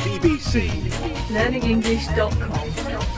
BBC. LearningEnglish.com.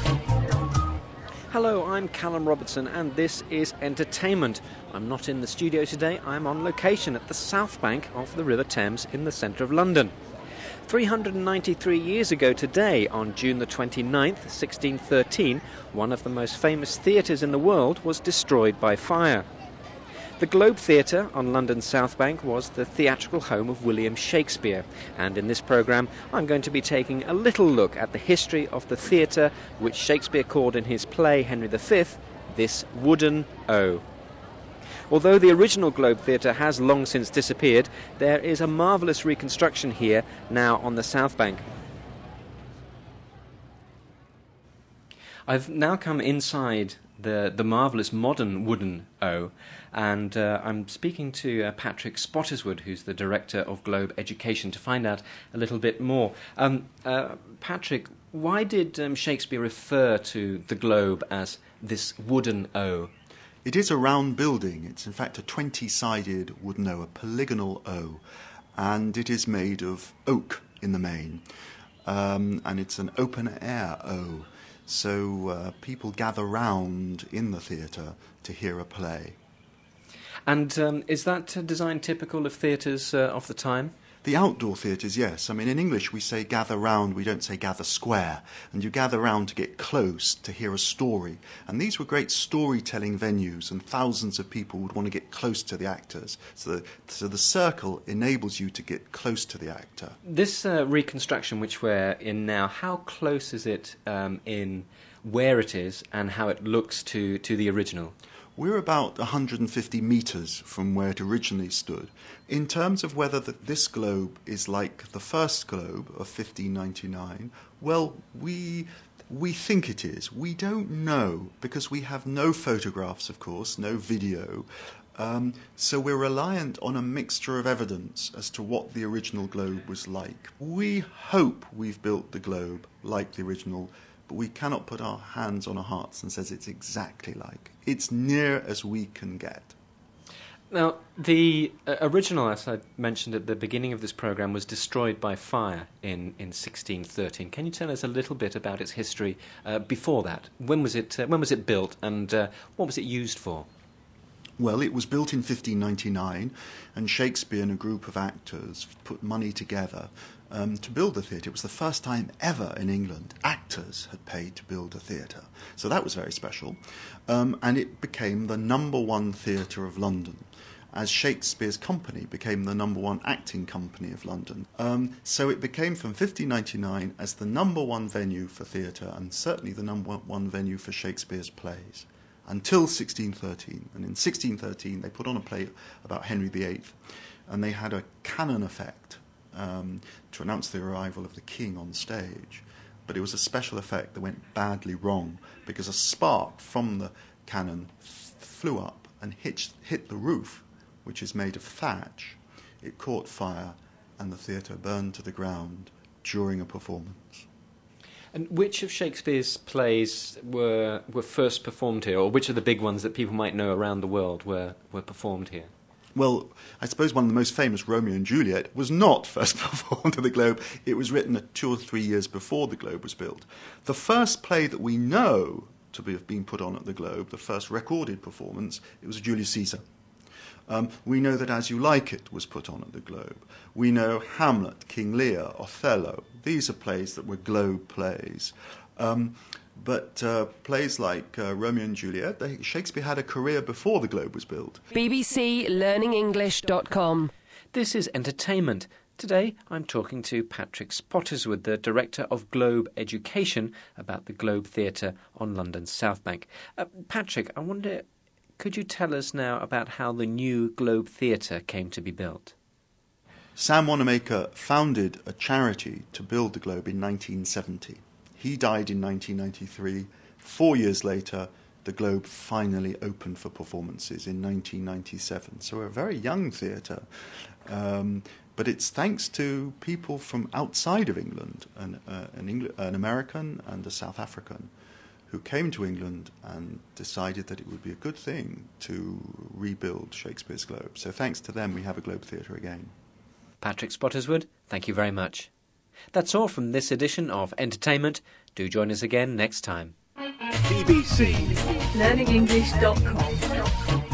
Hello, I'm Callum Robertson and this is Entertainment. I'm not in the studio today, I'm on location at the south bank of the River Thames in the centre of London. 393 years ago today, on June the 29th, 1613, one of the most famous theatres in the world was destroyed by fire. The Globe Theatre on London's South Bank was the theatrical home of William Shakespeare, and in this programme I'm going to be taking a little look at the history of the theatre which Shakespeare called in his play Henry V, this wooden O. Although the original Globe Theatre has long since disappeared, there is a marvellous reconstruction here now on the South Bank. I've now come inside the marvellous modern wooden O, and I'm speaking to Patrick Spottiswoode, who's the Director of Globe Education, to find out a little bit more. Patrick, why did Shakespeare refer to the Globe as this wooden O? It is a round building. It's in fact a 20-sided wooden O, a polygonal O, and it is made of oak in the main, and it's an open-air O. So people gather round in the theatre to hear a play. And is that design typical of theatres of the time? The outdoor theatres, yes. I mean, in English we say gather round, we don't say gather square. And you gather round to get close, to hear a story. And these were great storytelling venues, and thousands of people would want to get close to the actors. So the circle enables you to get close to the actor. This reconstruction which we're in now, how close is it in where it is and how it looks to the original? We're about 150 metres from where it originally stood. In terms of whether this globe is like the first globe of 1599, well, we think it is. We don't know, because we have no photographs, of course, no video. So we're reliant on a mixture of evidence as to what the original globe was like. We hope we've built the globe like the original, but we cannot put our hands on our hearts and says it's exactly like. It's near as we can get. Now, the original, as I mentioned at the beginning of this programme, was destroyed by fire in 1613. Can you tell us a little bit about its history before that? When was it built, and what was it used for? Well, it was built in 1599, and Shakespeare and a group of actors put money together to build the theatre. It was the first time ever in England actors had paid to build a theatre. So that was very special. And it became the number one theatre of London, as Shakespeare's company became the number one acting company of London. So it became from 1599 as the number one venue for theatre, and certainly the number one venue for Shakespeare's plays, until 1613. And in 1613 they put on a play about Henry VIII, and they had a cannon effect to announce the arrival of the king on stage. But it was a special effect that went badly wrong, because a spark from the cannon flew up and hit the roof, which is made of thatch. It caught fire, and the theatre burned to the ground during a performance. And which of Shakespeare's plays were first performed here, or which of the big ones that people might know around the world were performed here? Well, I suppose one of the most famous, Romeo and Juliet, was not first performed at the Globe. It was written 2 or 3 years before the Globe was built. The first play that we know to have been put on at the Globe, the first recorded performance, it was Julius Caesar. We know that As You Like It was put on at the Globe. We know Hamlet, King Lear, Othello. These are plays that were Globe plays. But plays like Romeo and Juliet, Shakespeare had a career before the Globe was built. BBC LearningEnglish.com. This is Entertainment. Today I'm talking to Patrick Spottiswoode, the Director of Globe Education, about the Globe Theatre on London's South Bank. Patrick, I wonder, could you tell us now about how the new Globe Theatre came to be built? Sam Wanamaker founded a charity to build the Globe in 1970. He died in 1993. 4 years later, the Globe finally opened for performances in 1997. So we're a very young theatre, but it's thanks to people from outside of England, an American and a South African, who came to England and decided that it would be a good thing to rebuild Shakespeare's Globe. So thanks to them, we have a Globe Theatre again. Patrick Spottiswoode, thank you very much. That's all from this edition of Entertainment. Do join us again next time. BBC. LearningEnglish.com.